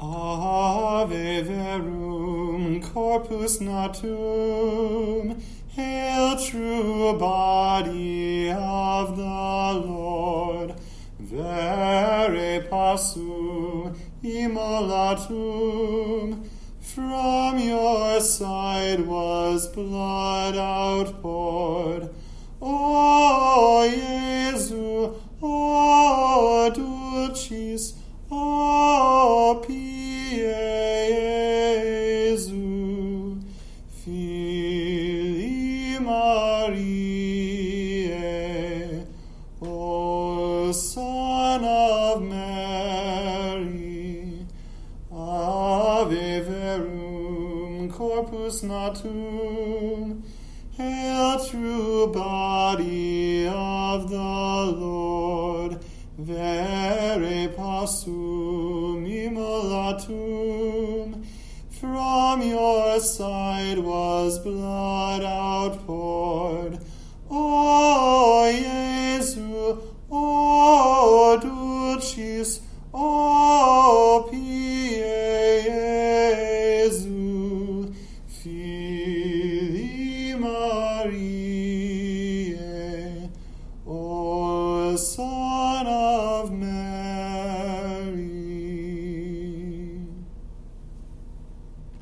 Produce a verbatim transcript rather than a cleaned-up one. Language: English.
Ave verum corpus natum, hail true body of the Lord, vere passum immolatum, from your side was blood outpoured. O Jesu, O dulcis, O pie Jesu, Filii Mariae, O Son of Mary, Ave verum corpus natum, hail true body of the Lord, vere passum immolatum, from your side was blood outpoured.